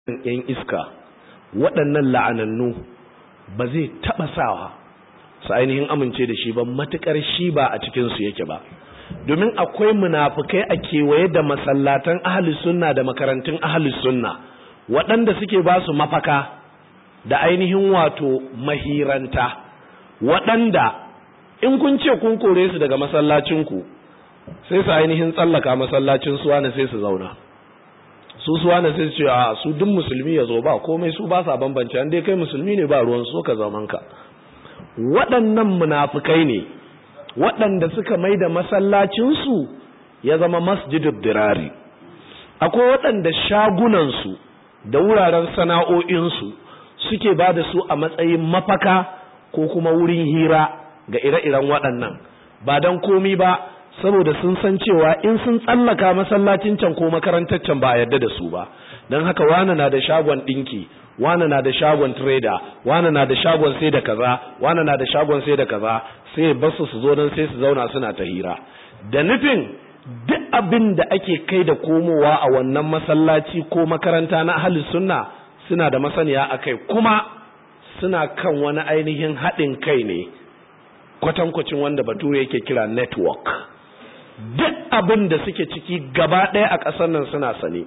'yan iska waɗannan la'anannu ba zai taɓa sawa su ainihin amince da shi ba matuƙar shi ba a cikinsu yake ba, domin akwai munafukai a kewaye da masallatan ahlus sunna da makarantun ahlus sunna waɗanda suke ba su mafaka da ainihin wato mahiranta, waɗanda in kun ce kun kore su daga masallacinku sai su ainihin tsallaka masallacin suwana sai su zauna, su suwana sai su ce a su duk musulmi ya zo ba komai, su ba sa bambance, an dai kai musulmi ne ba ruwan so ka zamanka. Waɗannan munafukai ne waɗanda suka mai da masallacinsu ya zama masjidul dirari. Akwai waɗanda shagunansu da wuraren sana'o'insu suke ba da su a matsayin mafaka ko kuma wurin hira ga ire-iren waɗannan, ba don komi ba saboda sun san cewa in sun tsallaka masallacin can ko makarantar can ba a yarda da su ba. Don haka wane na da shagon ɗinki, wane na da shagon trader, wane na da shagon sai da kaza, wane na da shagon sai da kaza, sai basu su zo don sai su zauna suna ta hira da nufin duk abin da ake kai da komowa a wannan masallaci ko makaranta na ahlus sunna suna da masaniya akai, kuma suna kan wani ainihin haɗin kai ne kwatankwacin wanda bature yake kira network. Duk abin da suke ciki gaba ɗaya a ƙasar nan suna sane.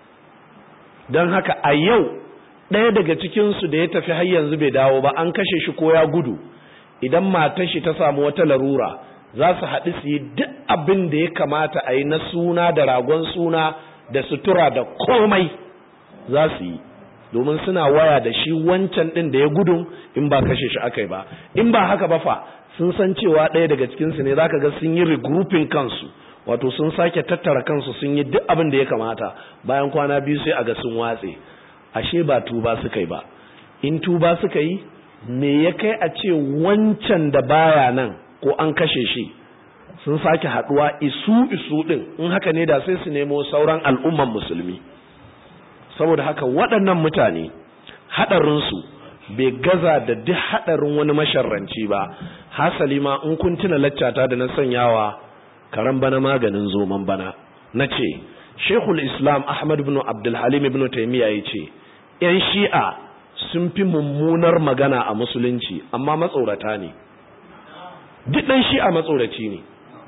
Don haka a yau ɗaya daga cikinsu da ya tafi har yanzu bai dawo ba, an kashe shi ko ya gudu, idan matar shi ta samu wata larura za su haɗu su yi duk abin da ya kamata a yi na suna da ragon suna da sutura da komai za su yi, domin suna waya da shi wancan ɗin da ya gudun in ba kashe shi aka yi ba. In ba haka ba fa sun san cewa ɗaya daga cikinsu ne za ka ga sun yi regrouping kansu, wato sun sake tattara kansu sun yi duk abin da ya kamata, bayan kwana biyu sai a ga sun watse. Ashe ba tuba suka yi ba. In tuba suka yi, me ya kai a ce wancan da baya nan ko an kashe shi sun sake haduwa isu din? In haka ne da sai su nemo sauran al'umman musulmi. Saboda haka waɗannan mutane haɗarinsu bai gaza da duk haɗarin wani masharranci ba. Hasali ma in kun tuna laccata da na sanyawa karan bana maganin zoman bana, na ce Sheikhul Islam Ahmad ibn Abdul Halim ibn Taymiyyah ya ce 'yan shi'a sun fi mummunar magana a musulunci amma matsorata ne. Duk ɗan shi'a matsoraci ne,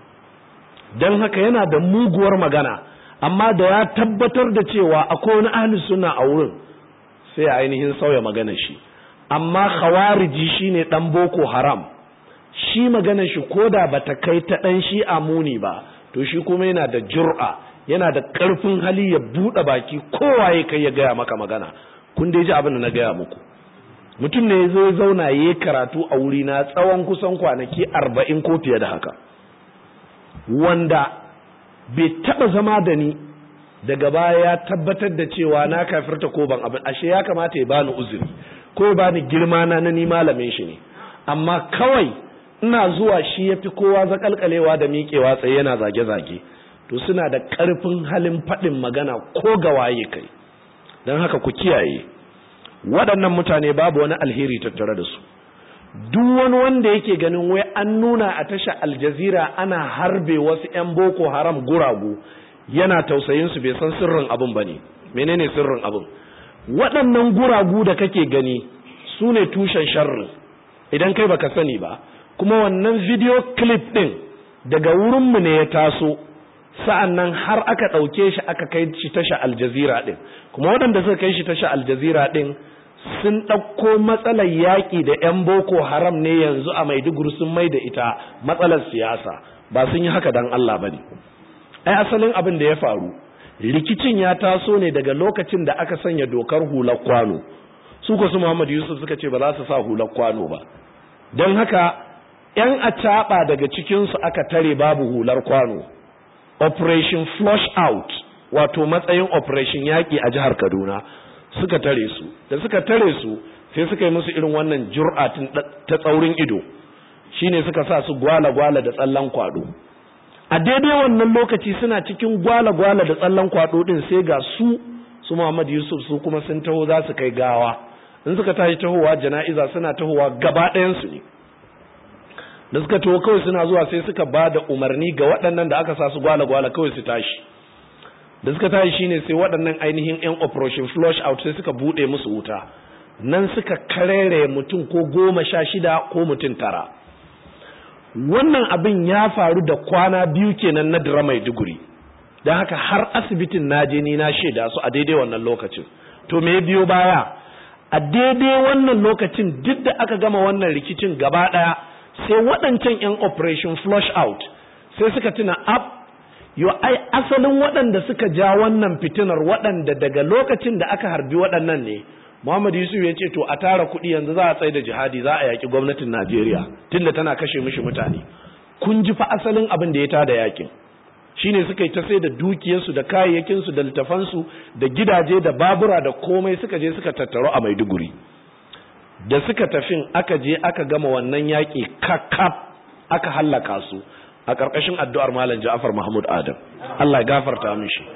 don haka yana da muguwar magana, amma da ya tabbatar da cewa akwai wani ahli sunna a wurin sai ainihin sauya magana shi. Amma khawariji shine ɗan boko haram, shi magana shi koda bata kai ta ɗan shi'a muni ba, to shi kuma yana da jur'a, yana da ƙarfin hali ya buɗe baki kowaye kai ya gaya maka magana. Kun dai ji abin da na gaya muku, mutum ne zai zauna ya karatu a wuri na tsawon kusan kwanaki 40 ko fiye da haka, wanda bai taɓa zama da ni daga baya ya tabbatar da cewa na kafirta ko ban abin, ashe ya kamata ya bani uzuri ko ya bani girma na ni malamin shi ne, amma kawai ina zuwa shi ya fi kowa zakalkalewa da miƙewa tsaye yana zage-zage. To suna da ƙarfin halin faɗin magana ko ga waye kai. Don haka ku kiyaye, waɗannan mutane babu wani alheri tattare da su. Duk wani wanda yake ganin wai an nuna a tasha Aljazira ana harbe wasu 'yan boko haram guragu yana tausayin su, bai san sirrin abin ba ne. Menene sirrin abin? Waɗannan guragu da kake gani su ne tushen sharri idan kai baka sani ba, kuma wannan video clip ɗin daga wurinmu ne ya taso, sa'an nan har aka ɗauke shi aka kai shi tasha Aljazira ɗin, kuma waɗanda suka kai shi tasha Aljazira ɗin sun ɗauko matsalar yaƙi da 'yan boko haram ne yanzu a Maiduguri sun mai da ita matsalar siyasa, ba sun yi haka don Allah ba ne. Ai asalin abin da ya faru, rikicin ya taso ne daga lokacin da aka sanya dokar hular kwano. Su ko su Muhammad Yusuf suka ce ba za su sa hular kwano ba, don haka 'yan acaɓa daga cikinsu aka tare babu hular kwano. Operation Flush Out, wato matsayin operation yaƙi a jihar Kaduna, suka tare su. Da suka tare su sai suka yi musu irin wannan jur'atin ta tsaurin ido, shine suka sa su gwala-gwala da tsallan kwado. A daidai wannan lokaci suna cikin gwala-gwala da tsallan kwado din, sai ga su Muhammad Yusuf su kuma sun taho za su kai gawa. In suka tashi tahowa jana'iza suna tahowa gaba ɗayansu ne. Da suka taho kawai suna zuwa sai suka ba da umarni ga waɗannan da aka sa su gwala-gwala kawai su tashi. da suka tashi shine sai waɗannan ainihin yan operation flush out sai suka bude musu wuta, nan suka karere mutum ko 16 ko mutum 9. wannan abin ya faru da kwana 2 kenan na Dira Maiduguri, don haka har asibitin naje ni na shaida su a daidai wannan lokacin. To me biyo baya? A daidai wannan lokacin duk da aka gama wannan rikicin gaba daya, sai waɗancan yan operation flush out sai suka tuna yo ai asalin waɗanda suka ja wannan fitinar, waɗanda daga lokacin da aka harbi waɗannan ne Muhammad Yusuf ya ce to a tara kuɗi yanzu za a tsaye da jihadi, za a yaki gwamnatin Najeriya tunda tana kashe mishi mutane. Kun ji fa asalin abin da ya tada yakin. Shine suka yi ta sai da dukiyarsu da kayayyakinsu da littafansu da gidaje da babura da komai suka je suka tattaro a Maiduguri. Da suka tafin aka je aka gama wannan yaƙi kakkaf aka hallaka su a ƙarƙashin addu'ar Malam Ja'far Mahmud Adam. Allah ya gafarta mishi.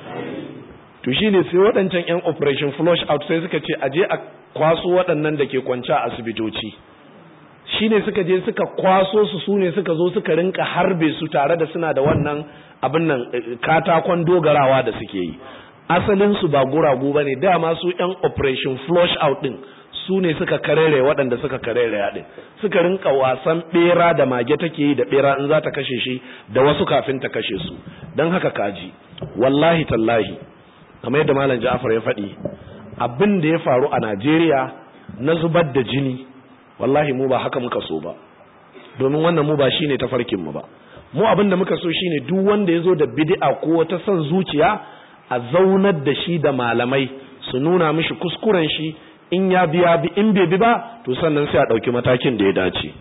To shine sai waɗancan ƴan operation flush out sai suka ce aje a kwaso waɗannan da ke kwance a asibitoci. Shine suka je suka kwaso su ne suka zo suka rinka harbe su tare da suna da wannan abin nan katakon dogarawa da suke yi. Asalin su ba guragu bane, dama su ƴan operation flush out din su ne suka karere waɗanda suka karere yaɗin, suka rinka wasan ɓera da mage take yi da ɓera in za ta kashe shi da wasu kafin ta kashe su. Don haka kaji, wallahi tallahi, kamar yadda Malam Ja'far ya faɗi, abin da ya faru a Najeriya na zubar da jini, wallahi mu ba haka muka so ba, domin wannan mu ba shine tafarkin mu ba. Mu abin da muka so shine duk wanda ya zo da bid'a ko wata son zuciya a zaunar da shi da malamai su nuna mishi kuskuren shi, in ya biya bi, in bai bi ba to sannan sai a ɗauki matakin da ya dace.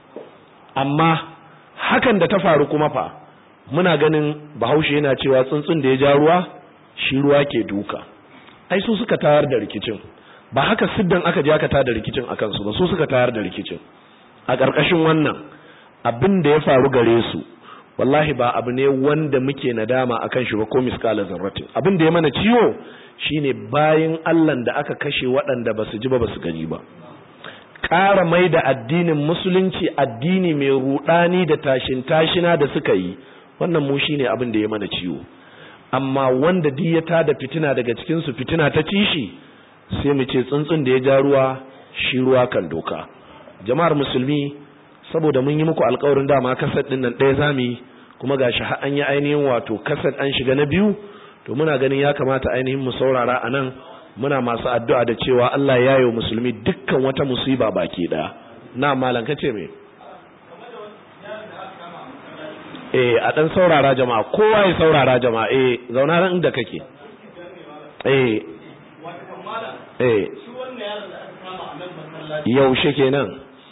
Amma hakan da ta faru kuma fa, muna ganin Bahaushe yana cewa tsuntsun da ya ja ruwa shi ruwa ke duka. Ai su suka tayar da rikicin, ba haka siddan aka je aka tada rikicin a kansu ba, su suka tayar da rikicin. A ƙarƙashin wannan abin da ya faru gare su, wallahi ba abu ne wanda muke nadama akan shi ba ko miskala zarratin. Abin da ya mana ciwo shine bayin Allah da aka kashe waɗanda ba su ji ba su gani ba. Ƙara mai da addinin musulunci addini mai ruɗani da tashin tashina da suka yi, wannan mu shine abin da ya mana ciwo. Amma wanda duk ya tada fitina daga cikin su, fitina ta ci shi, sai mu ce tsuntsun da ya ja ruwa shi ruwa kan doka. Jama'ar musulmi, saboda mun yi muku alƙawarin dama kasad din nan ɗaya zamu yi, kuma gashi har an yi ainihin wato kasad an shiga na biyu, to muna ganin ya kamata ainihin mu saurara anan, muna masu addu'a da cewa Allah ya yi wa musulmi dukkan wata musiba baki ɗaya. Na malam kace me? A dan saurara jama'a, kowa ya saurara jama'a. Zauna nan inda kake. Yaushe kenan?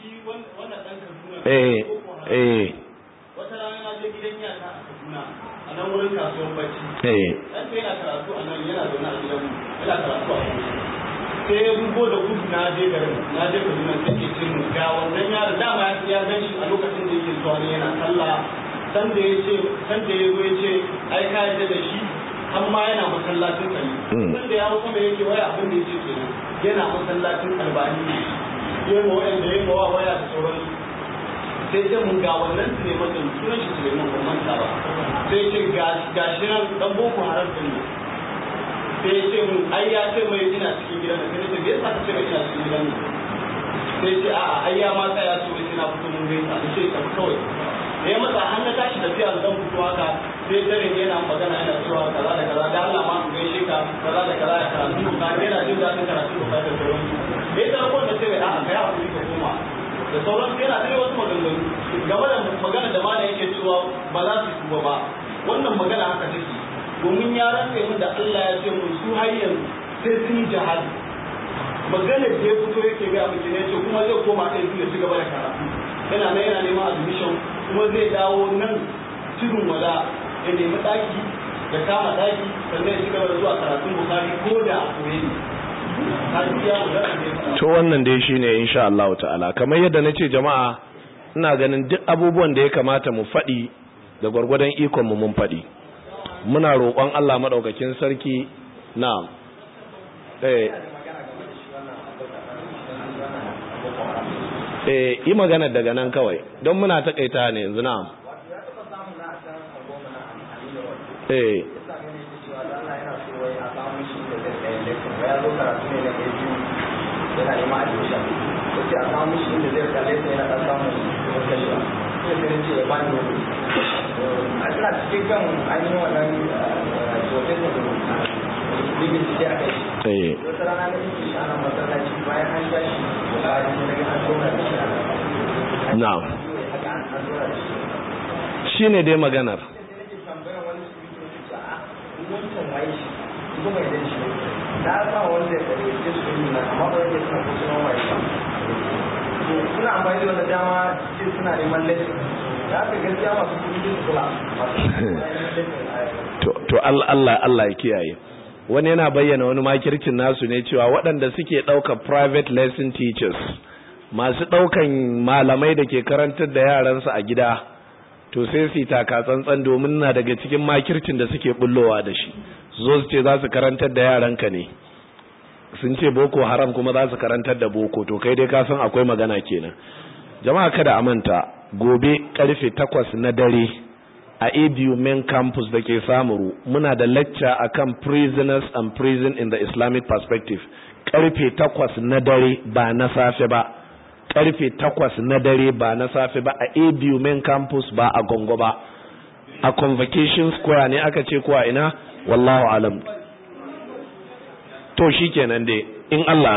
Wata rana na je gidan yata a Kaduna, a nan wurin kasuwar bacci. Dan sai yana karatu a nan, yana zaune a gidan mu, yana karatu a Kaduna. Sai ya rubo da gudu na je garin, na je Kaduna sai ke ce mu ga wannan yaron, dama ya gan shi a lokacin da yake zuwa ne yana sallah. San da ya zo ya ce ai ka yarda da shi, amma yana masallacin kali. San da ya hau sama yake waya abin da yake kenan, yana masallacin Albani ne. Yema wa'anda yema wa waya da sauransu. Sai ce mun ga wannan Suleiman din, sunan shi Suleiman ban manta ba. Sai ce gashi nan dan Boko Haram din ne. Sai ce mun ai ya ce mai ina cikin gidan nan, sai ce bai saka ce mai ina cikin gidan nan. Sai ce a'a ai ya ma tsaya so sai na fito mun gaisa, sai ka kawai. Ya masa an na tashi tafiya da zan fito haka, sai dare yana magana yana cewa kaza da kaza, da Allah ma ku gaishe ka, kaza da kaza ya karatu ka, yana jin daɗin karatu ka da sauransu. Sai da ko da sai a'a kai hakuri ka koma. Da sauran yana kai wasu maganganu game da magana da mana yake cewa ba za su tuba ba, wannan magana haka take, domin ya rantsa mun da Allah ya ce mun su har yanzu sai sun yi jihadi. Magana da ya fito yake ga miki ne ce kuma zai koma kai ya ci gaba da karatu, yana nan yana neman admission, kuma zai dawo nan tudun wada ya nemi daki ya kama daki sannan ya ci gaba da zuwa karatun Bukhari ko da a koyi. To wannan dai shine insha Allah ta'ala, kamar yadda nace jama'a, ina ganin duk abubuwan da ya kamata mu faɗi da gwargwadon ikon mu mun faɗi. Muna roƙon Allah madaukakin sarki. Na'am. Yi magana daga nan kawai don muna takaita ne yanzu. Na'am. ya zo karatu ne na kai yana yi ma'adisha ko ce a samu shi inda zai kalle sai yana ɗan samun kuma kashewa sai sai ce ya bani wani a tana cikin kan ainihin wannan profesor da bibin shi a kai wata rana na yi shi ana masallaci bayan an tashi da bayan shi daga an zauna da shi na'am shi ne dai maganar na ba wanda ya kare shi su yi na amma ba yake suna ko suna wani ba suna amfani da wanda dama ce suna neman lesson da aka gaskiya masu kudi su kula to Allah ya kiyaye wani yana bayyana wani makircin nasu ne cewa waɗanda suke ɗaukar private lesson teachers masu ɗaukan malamai da ke karantar da yaransu a gida to sai su taka tsantsan domin na daga cikin makircin da suke bullowa da shi zo su ce za su karantar da yaranka ne sun ce boko haram kuma za su karantar da boko to kai dai ka san akwai magana kenan jama'a kada a manta gobe karfe 8 na dare a ABU main campus da ke Samuru muna da lecture akan prisoners and prison in the Islamic perspective karfe 8 na dare ba na safe ba karfe 8 na dare ba na safe ba a ABU main campus ba a Gongo ba a Convocation Square ne aka ce kuwa ina wallahu alam to shikenan dai in Allah